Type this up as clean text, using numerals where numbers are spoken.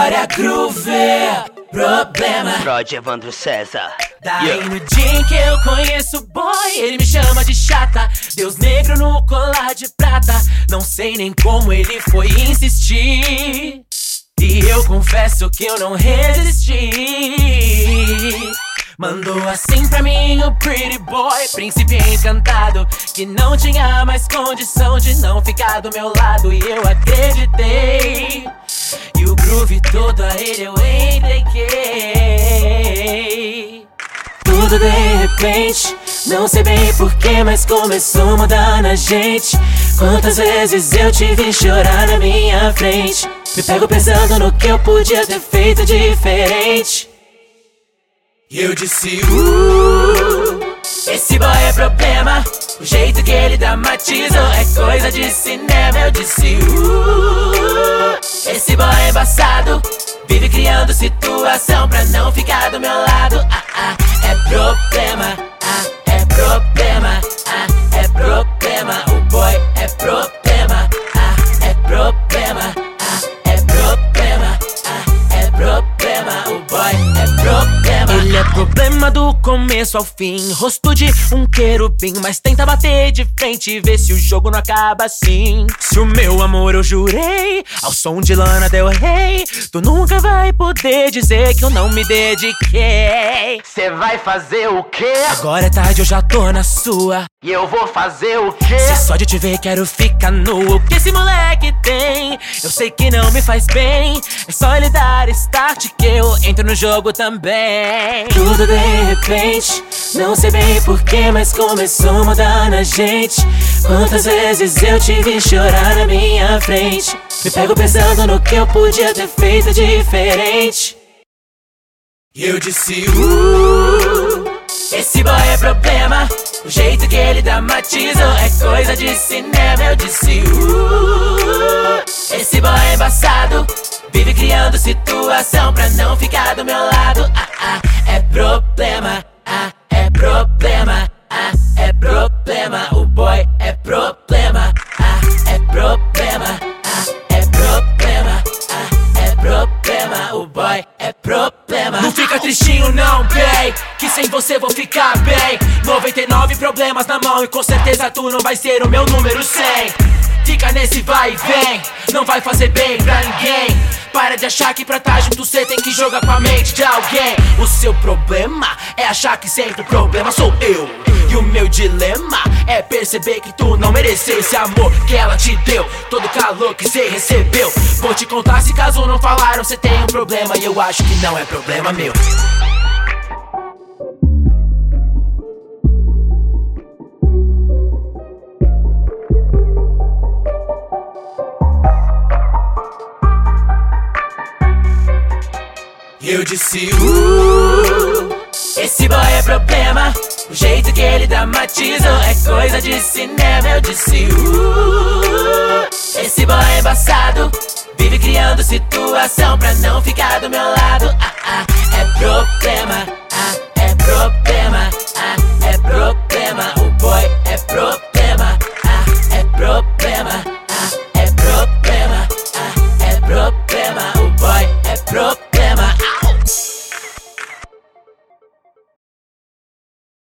Bora groover, problema. Prod Evandro César. Daí no dia em que eu conheço o boy, ele me chama de chata. Deus negro no colar de prata. Não sei nem como ele foi insistir, e eu confesso que eu não resisti. Mandou assim pra mim o pretty boy, príncipe encantado, que não tinha mais condição de não ficar do meu lado. E eu acreditei, e o groove todo a ele eu entreguei. Tudo de repente, não sei bem porquê, mas começou a mudar na gente. Quantas vezes eu te vi chorar na minha frente, me pego pensando no que eu podia ter feito diferente. E eu disse, esse boy é problema. O jeito que ele dramatiza é coisa de cinema. Eu disse, esse boy é embaçado, vive criando situação pra não ficar do meu lado. É problema, é problema, é problema. O boy é problema, é problema, é problema, é problema. O boy é problema. Ele é problema do começo ao fim, rosto de um querubim, mas tenta bater de frente e ver se o jogo não acaba assim. Se o meu amor eu jurei ao som de Lana Del Rey, tu nunca vai poder dizer que eu não me dediquei. Cê vai fazer o quê? Agora é tarde, eu já tô na sua, e eu vou fazer o quê? se só de te ver quero ficar nu. O que esse moleque tem, eu sei que não me faz bem. É só ele dar start que eu entro no jogo também. Tudo de repente, não sei bem porquê, mas começou a mudar na gente. Quantas vezes eu te vi chorar na minha frente, me pego pensando no que eu podia ter feito diferente. E eu disse, esse boy é problema. O jeito que ele dramatiza é coisa de cinema. Eu disse, esse boy é embaçado, vive criando situação pra não ficar do meu lado. É problema, é problema, é problema. O boy é problema, é problema, é problema, é problema. O boy é problema. Não fica tristinho não, bem, que sem você vou ficar bem. 99 problemas na mão e com certeza tu não vai ser o meu número 100. Fica nesse vai e vem, não vai fazer bem pra ninguém. Para de achar que pra tá junto cê tem que jogar com a mente de alguém. O seu problema é achar que sempre o problema sou eu, e o meu dilema é perceber que tu não mereceu esse amor que ela te deu, todo o calor que cê recebeu. Vou te contar, se caso não falaram, cê tem um problema, e eu acho que não é problema meu. Eu disse, esse boy é problema. O jeito que ele dramatiza é coisa de cinema. Eu disse, esse boy é embaçado, vive criando situação pra não ficar do meu lado. É problema, é problema,